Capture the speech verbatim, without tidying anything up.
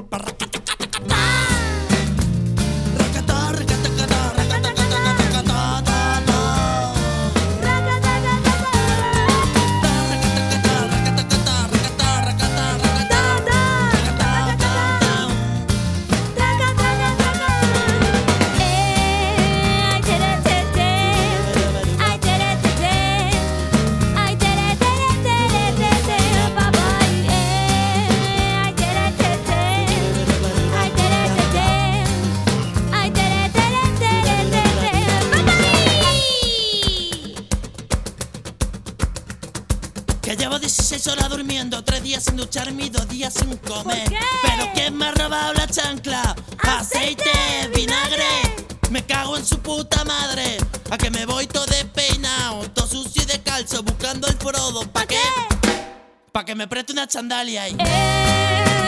Que llevo dieciséis horas durmiendo, tres días sin ducharme y dos días sin comer. ¿Por qué? ¿Pero quién me ha robado la chancla? ¡Aceite! ¡Vinagre! Me cago en su puta madre. A que me voy todo despeinado, todo sucio y descalzo, buscando el Frodo. ¿Pa' qué? Pa' que me preste una chandalia y... Eh.